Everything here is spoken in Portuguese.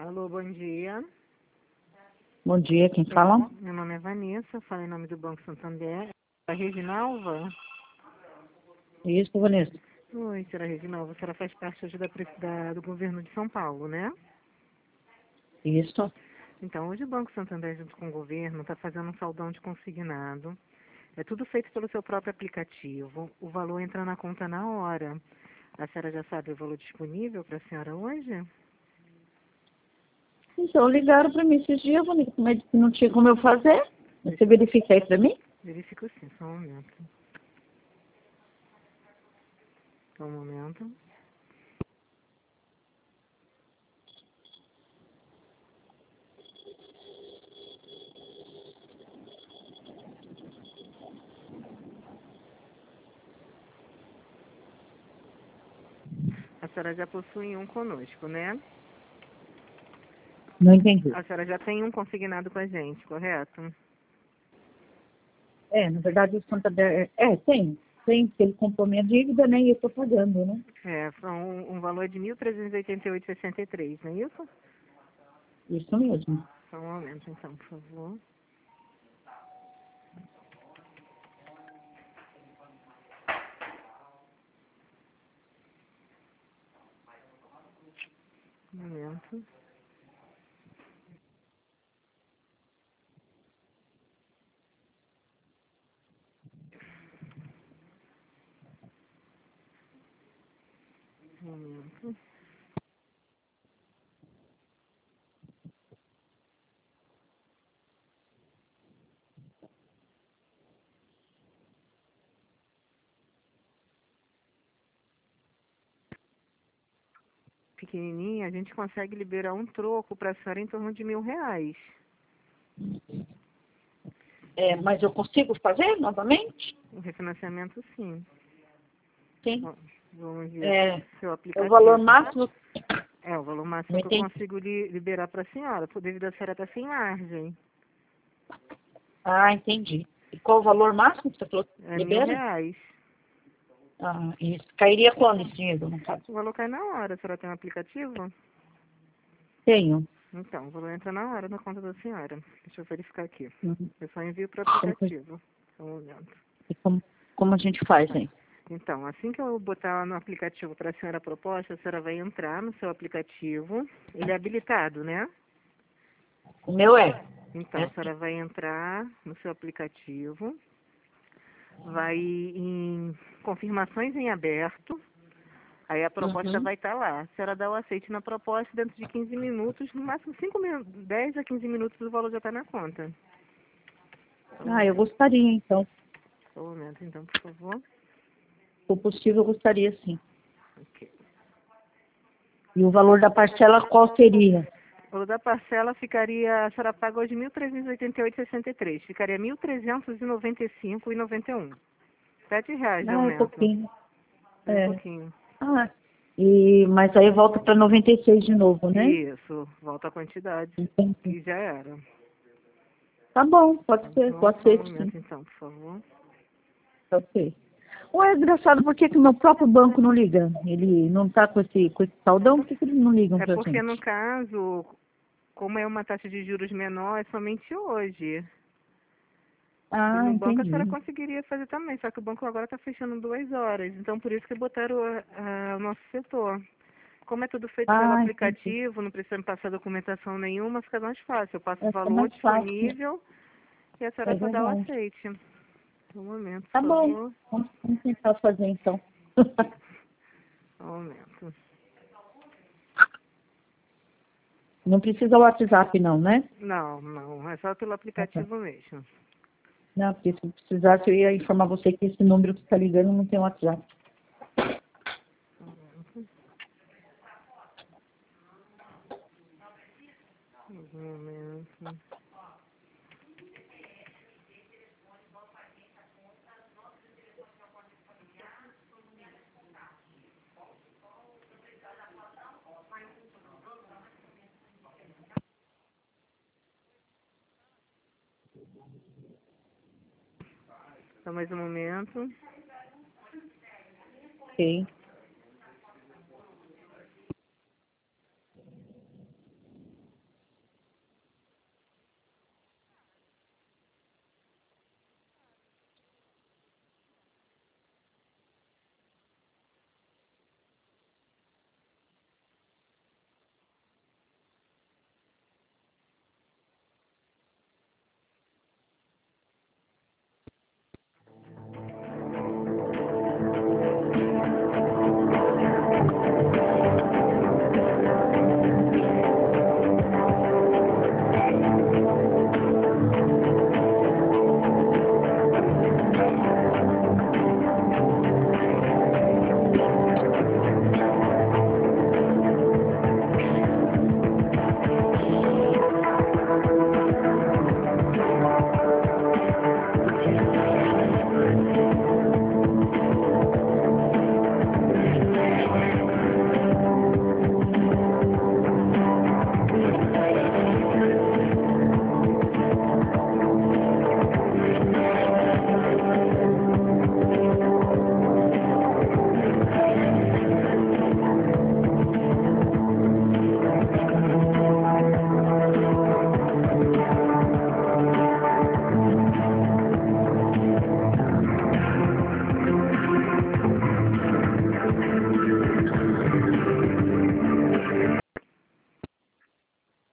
Alô, bom dia. Bom dia, quem fala? Meu nome é Vanessa, falo em nome do Banco Santander. A Reginalva? Isso, Vanessa. Oi, senhora Reginalva, a senhora faz parte hoje do governo de São Paulo, né? Isso. Então, hoje o Banco Santander, junto com o governo, está fazendo um saldão de consignado. É tudo feito pelo seu próprio aplicativo. O valor entra na conta na hora. A senhora já sabe o valor disponível para a senhora hoje? Então, ligaram para mim esses dias, Vanessa, mas não tinha como eu fazer. Você verifica aí para mim? Verifico sim, só um momento. Só um momento. A senhora já possui um conosco, né? Não entendi. A senhora já tem um consignado com a gente, correto? Na verdade, o Santander... tem. Tem, porque ele comprou minha dívida, né, e eu estou pagando, né? São um valor de R$ 1.388,63, não é isso? Isso mesmo. Só um momento, então, por favor. Um momento. Um momento. Pequenininha, a gente consegue liberar um troco para a senhora em torno de R$ 1.000. Mas eu consigo fazer novamente? O refinanciamento, sim. Sim. Bom, vamos ver seu O valor aplicativo. máximo... O valor máximo Não que eu entendi. consigo liberar para a senhora, devido a senhora estar sem margem. Ah, entendi. E qual o valor máximo que você falou? É Libera? R$ 1.000. Ah, isso. Cairia quando esse dinheiro, no caso? O valor cai na hora. A senhora tem um aplicativo? Tenho. Então, o valor entra na hora na conta da senhora. Deixa eu verificar aqui. Uhum. Eu só envio para o Como, aplicativo. Só um momento. e como a gente faz, hein? Então, assim que eu botar no aplicativo para a senhora a proposta, a senhora vai entrar no seu aplicativo. Ele é habilitado, né? O meu é. Então, a senhora vai entrar no seu aplicativo, vai em confirmações em aberto, aí a proposta Uhum. vai estar lá. A senhora dá o aceite na proposta, dentro de 15 minutos, no máximo 10 a 15 minutos o valor já está na conta. Eu gostaria, então. Só um momento, então, por favor. Se for possível, eu gostaria, sim. Ok. E o valor da parcela, qual seria? O valor da parcela ficaria, a senhora paga hoje R$ 1.388,63. Ficaria R$ 1.395,91. R$ 7 de É aumento. pouquinho. É um pouquinho. Ah, mas aí volta para 96 de novo, né? Isso, volta a quantidade. Entendi. E já era. Tá bom, pode ser, Então, pode só um ser, sim. momento, então, por favor. Pode ser. Ué, engraçado, por que que o meu próprio banco não liga? Ele não tá com esse saldão? Por que que eles não ligam É pra porque, no gente? caso, como é uma taxa de juros menor, é somente hoje. E Ah, no banco a senhora entendi. conseguiria fazer também, só que o banco agora está fechando 2 horas. Então, por isso que botaram o nosso setor. Como é tudo feito pelo Ah, entendi. aplicativo, não precisa me passar documentação nenhuma, fica mais fácil. Eu passo o Essa é valor mais fácil. disponível e a É senhora só dá o verdade. aceite. Um momento, Tá por bom. favor. Vamos tentar fazer, então. Um momento. Não precisa o WhatsApp, não, né? Não, não, é só pelo Ah, tá. aplicativo mesmo. Não, porque se precisasse, eu ia informar você que esse número que está ligando não tem WhatsApp. Um momento. Só mais um momento. Ok.